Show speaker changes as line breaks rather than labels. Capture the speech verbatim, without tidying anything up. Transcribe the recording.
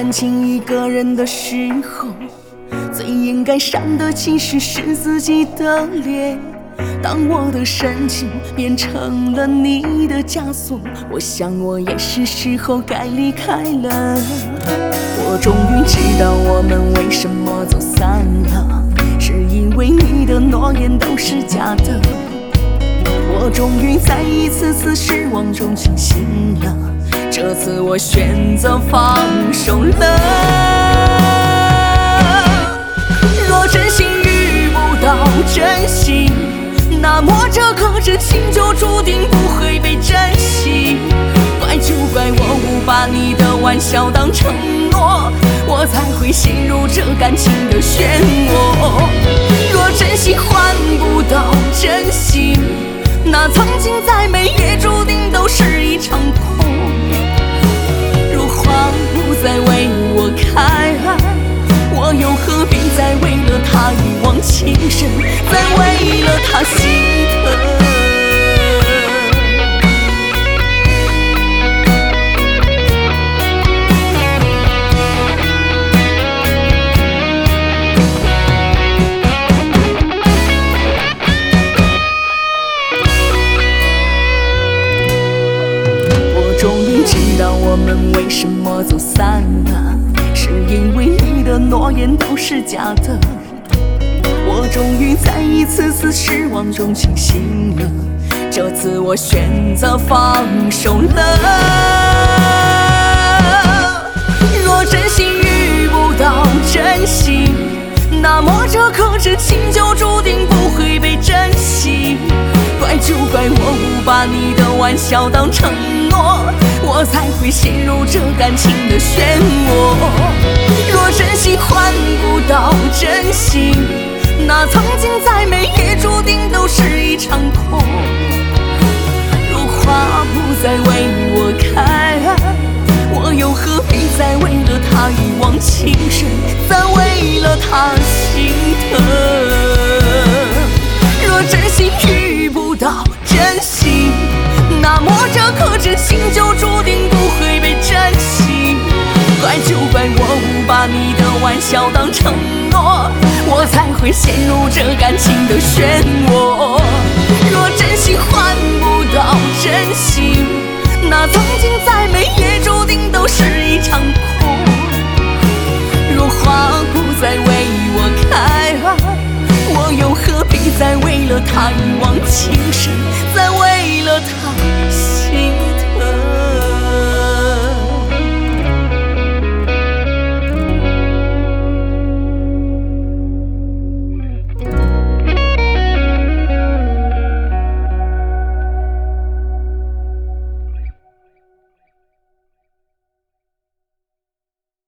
感情一个人的时候，最应该伤的其实是自己的脸。当我的深情变成了你的枷锁，我想我也是时候该离开了。我终于知道我们为什么走散了，是因为你的诺言都是假的。我终于在一次次失望中清醒了，这次我选择放手了。若真心遇不到真心，那么这颗真心就注定不会被珍惜。怪就怪我误把你的玩笑当承诺，我才会陷入这感情的漩涡。若真心换不到真心，那曾经再美也注定都是一场空。若花不再为我开，我又何必再为了他一往情深，再为了他心疼。我终于知道我们为什么走散了，是因为你的诺言都是假的。我终于在一次次失望中清醒了，这次我选择放手了。若真心遇不到真心，那么这颗真心就注定不会被珍惜。怪就怪我误把你的玩笑当承诺，我才会陷入这感情的漩涡。若真心换不到真心，那曾经再美也注定都是一场空。若花不再为我开，我又何必再为了他一往情深，再为了他心疼。若真心遇不到真心，那么这颗真心就注定不会被珍惜。怪就怪我误把你的玩笑当承诺，我才会陷入这感情的漩涡。若真心换不到真心，那曾经再美也注定都是一场空。若花不再为我开，我又何必再为了他一往情深，再